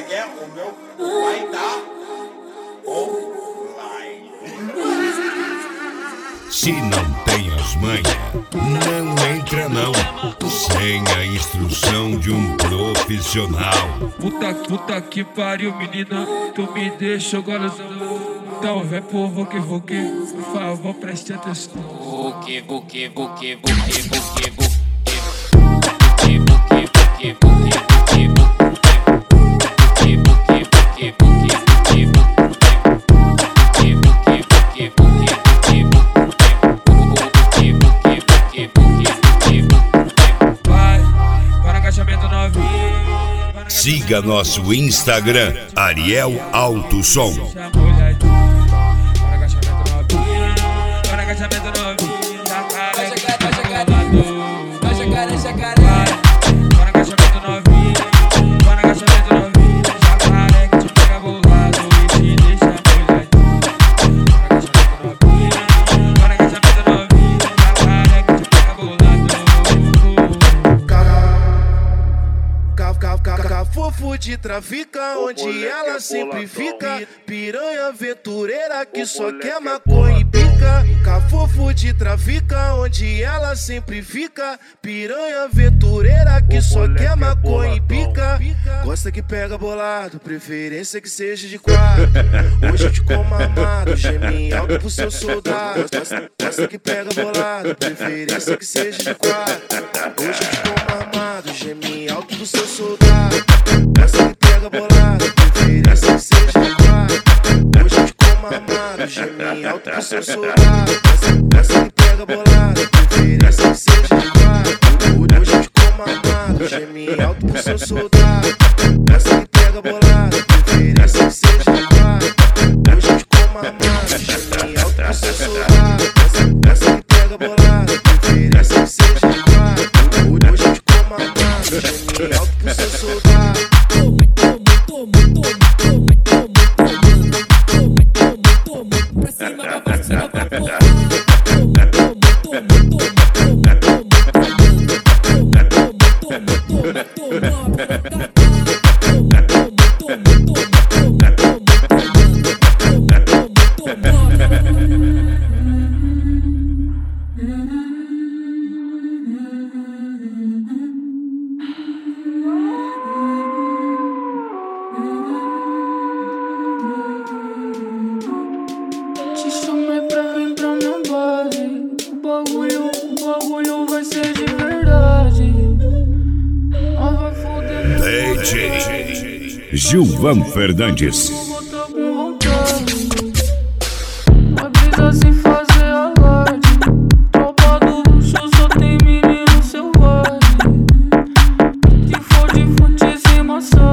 quer? O meu vai dar online. Se não tem as manhas, não entra não. Sem a instrução de um profissional. Puta que pariu, menina, tu me deixou golosão. Então vem pro Vuki, por favor, preste atenção. Vuki. Vai agachamento novinho. Siga nosso Instagram, Ariel Alto Som. Cafofo de trafica, onde ela sempre fica. Piranha aventureira que só quer maconha e pica. Cafofo de trafica, onde ela sempre fica. Piranha aventureira que só quer maconha e pica. Gosta que pega bolado, preferência que seja de quatro. Hoje eu te como amado, geme alto pro seu soldado. Gosta que pega bolado, preferência que seja de quatro. Hoje eu te como amado, geme alto pro seu soldado. Gosta que pega bolado, preferência que seja de quatro. Hoje eu te como amado, geme alto pro seu soldado. Gosta que pega bolado, preferência que seja de quatro. Hoje eu te como amado, geme alto pro seu soldado. Gosta que pega bolado, preferência que seja de quatro. Hoje eu te como amado, geme alto pro seu soldado. Gosta que pega bolado, preferência que seja de quatro. Hoje eu te como amado, geme alto pro seu soldado. Pra cima, pra baixo, pra fora. Te chamei pra vir pra minha base. O bagulho vai ser de verdade. Mas vai foder. DJ Gilvan Fernandes. Botar com vontade. A brisa sem fazer alarde. Tropa do luxo só tem menino selvagem. Que for de fute sem massagem.